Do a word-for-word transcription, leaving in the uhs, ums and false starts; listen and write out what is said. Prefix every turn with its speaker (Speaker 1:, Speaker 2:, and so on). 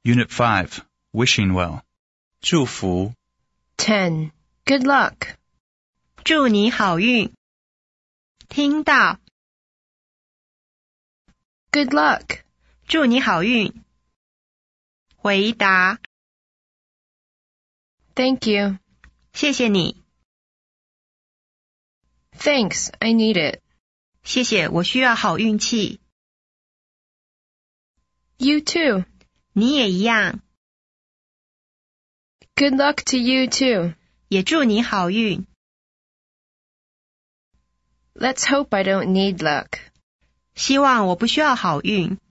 Speaker 1: Unit five, Wishing Well. 祝福
Speaker 2: ten. Good luck.
Speaker 3: 祝你好运。听到
Speaker 2: Good luck.
Speaker 3: 祝你好运。回答
Speaker 2: Thank you.
Speaker 3: 谢谢你。
Speaker 2: Thanks, I need it.
Speaker 3: 谢谢，我需要好运气。
Speaker 2: You too.
Speaker 3: 你也一样。
Speaker 2: Good luck to you too.
Speaker 3: 也祝你好运。
Speaker 2: Let's hope I don't need luck.
Speaker 3: 希望我不需要好运。